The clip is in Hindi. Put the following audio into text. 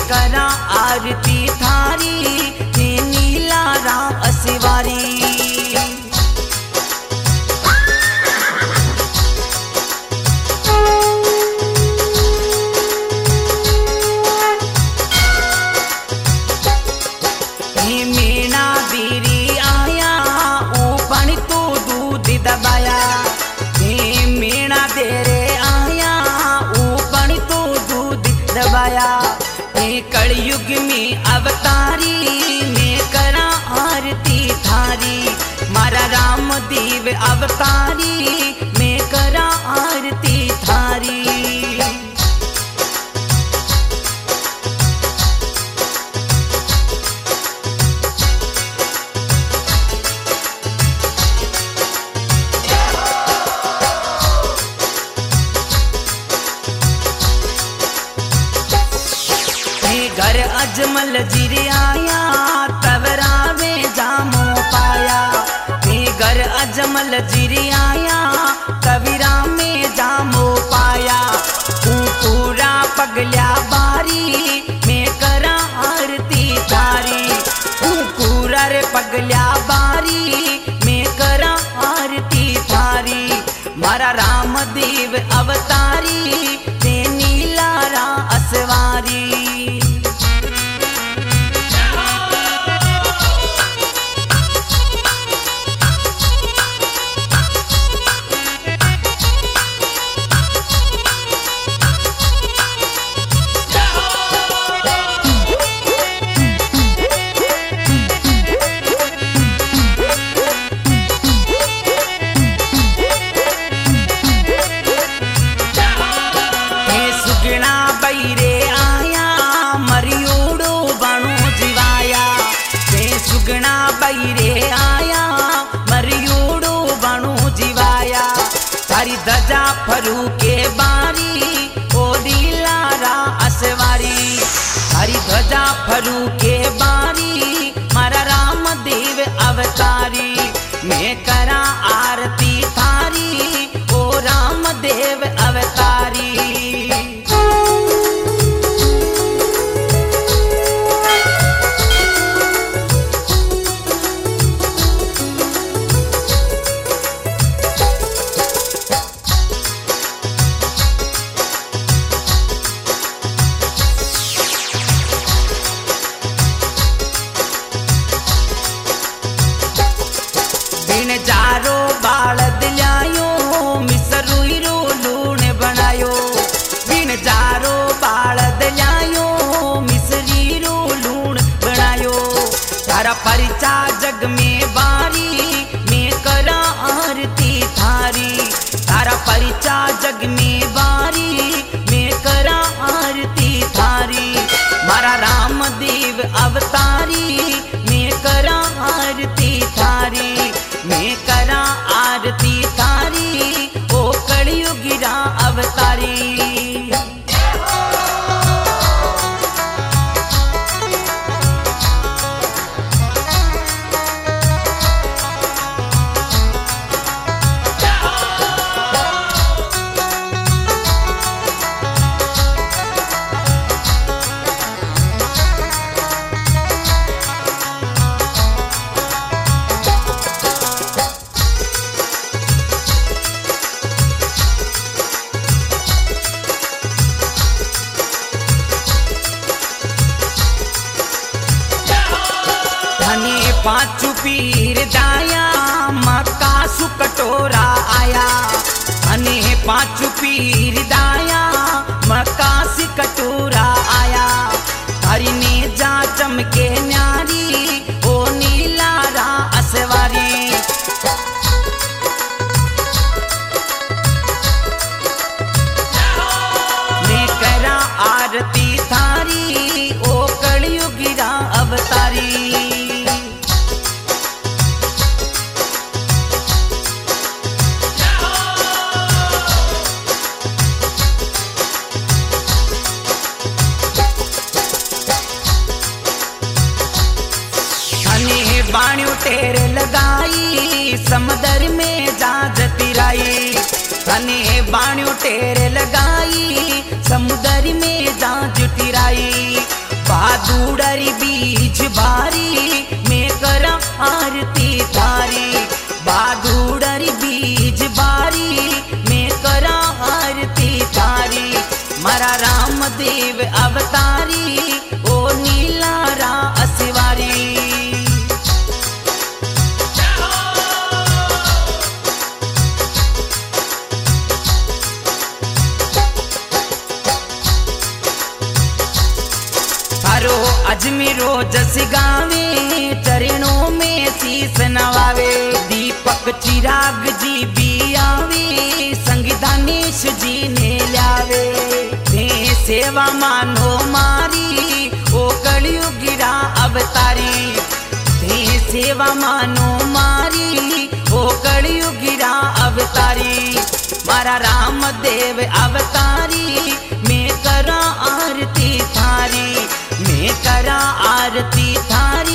करा आरती थारी हे नीला राम असवारी। मीणा बीरी आया ऊपन तू दूध दबाया, मीणा तेरे आया ऊपन तू दूध दबाया। कलयुग में अवतारी मैं करा आरती थारी, मारा राम देव अवतारी मैं करा आरती थारी। घर अजमल जिर आया तवरा में जामो पाया, घर अजमल जिर आया तवरा में जामो पाया। पूरा पगल्या बारी मैं करा आरती थारी, पूरा रे पगल्या बारी मैं करा आरती थारी। मारा राम देव अवतारी ते नीला रा असवारी। सुगना बैरे आया मरियोड़ो बणो जीवाया, थारी ध्वजा फरू के बारी ओ नीलारा असवारी। थारी ध्वजा फरू के बारी मारा राम देव अवतारी, मैं करा आरती थारी ओ राम देव अवतारी। जारो बालद ल्यायो मिसरुई रो लूण बनायो, बिन जारो बालद ल्यायो मिसरी रो लूण बनायो। तारा परिचा जग में बारी मैं करा आरती थारी, तारा परिचा जग में बारी मैं करा आरती थारी। मारा राम देव अवतारी मैं करा आरती थारी, मैं करा आरती थारी ओ कलयुगिरा अवतारी। पांचू पीर दाया मक्का सु कटोरा आया, अने पांचू पीर दाया मक्का से कटोरा आया। थारी ने जा चमके न्यारी ओ नीला रा असवारी। मैं करा आरती थारी ओ कलयुगिरा अवतारी। बाणियों टेर लगाई समुद्र में जाज तिराई, तने बाणियों टेर लगाई समुद्र में जाज तिराई। अवतारी ओ नीला रा असवारी। थारो अजमेरो जस गावे चरणों में शीस नवावे। दीपक चिराग जी भी आवे संग दानेश जी ने लावे। थे सेवा मानो मारी ओ कलयुगिरा अवतारी। थे सेवा मानो मारी ओ कलयुगिरा अवतारी। मारा रामदेव अवतारी मैं करा आरती थारी। मैं करा आरती थारी।